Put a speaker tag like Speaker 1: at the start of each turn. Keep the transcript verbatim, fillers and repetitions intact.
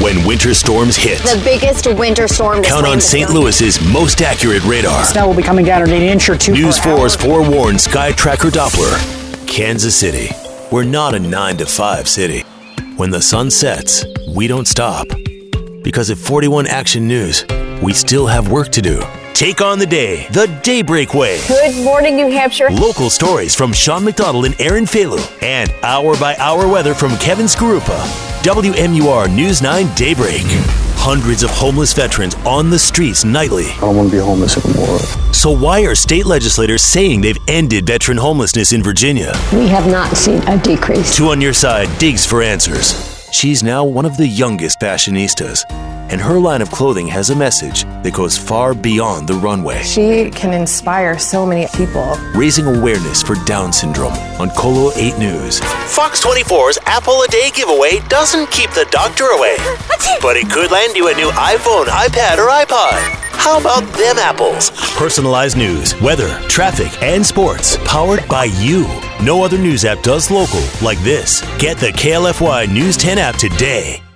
Speaker 1: when winter storms hit.
Speaker 2: The biggest winter storm to
Speaker 1: Count
Speaker 2: slam
Speaker 1: on
Speaker 2: the
Speaker 1: Saint
Speaker 2: zone.
Speaker 1: Louis's most accurate radar.
Speaker 3: Snow will be coming down at an inch or two
Speaker 1: News
Speaker 3: per hour.
Speaker 1: four's forewarned Sky Tracker Doppler. Kansas City. We're not a nine to five city. When the sun sets, we don't stop. Because at forty-one Action News, we still have work to do. Take on the day, the Daybreak Way.
Speaker 2: Good morning, New Hampshire.
Speaker 1: Local stories from Sean McDonald and Aaron Felu. And hour-by-hour weather from Kevin Skarupa. W M U R News nine Daybreak. Hundreds of homeless veterans on the streets nightly.
Speaker 4: I don't want to be homeless anymore.
Speaker 1: So why are state legislators saying they've ended veteran homelessness in Virginia?
Speaker 5: We have not seen a decrease.
Speaker 1: Two on Your Side digs for answers. She's now one of the youngest fashionistas, and her line of clothing has a message that goes far beyond the runway.
Speaker 6: She can inspire so many people.
Speaker 1: Raising awareness for Down syndrome on Colo eight News. Fox twenty-four's Apple a Day giveaway doesn't keep the doctor away, but it could land you a new iPhone, iPad, or iPod. How about them apples? Personalized news, weather, traffic, and sports powered by you. No other news app does local like this. Get the K L F Y News ten app today.